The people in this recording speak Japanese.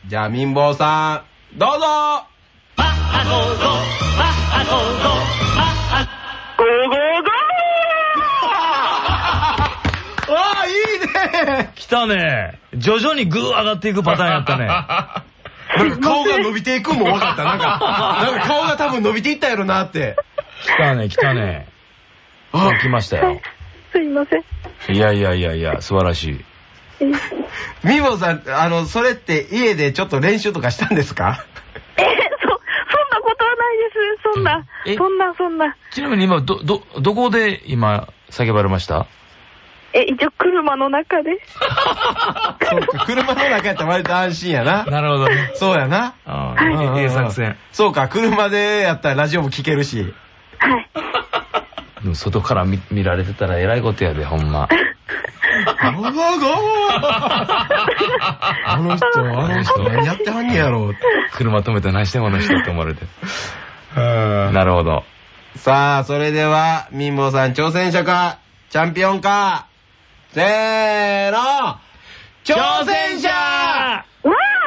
じゃあ民坊さん、どうぞ。 ゴーゴーゴー。 ああ、いいね。 来たね。徐々にグー上がっていくパターンやったね。 なんか顔が伸びていくも分かった。なんか顔が多分伸びていったやろなって。 来たね、来たね。あ、来ましたよ。 すいません。 いや、素晴らしい。 みぼさん、それって家でちょっと練習とかしたんですか？ そんなことはないです。そんな。 ちなみに今、どこで今、叫ばれました？ 一応車の中で。 そうか、車の中やったら割と安心やな。 なるほどね。 そうやな。 ええ作戦。 そうか、車でやったらラジオも聞けるし。 はい。 でも外から見られてたらえらいことやで、ほんま。 あの人何やってはんねやろ。 車止めて何してもの人って思われて。なるほど。 さあ、それでは、民坊さん挑戦者か、チャンピオンか、せーの、挑戦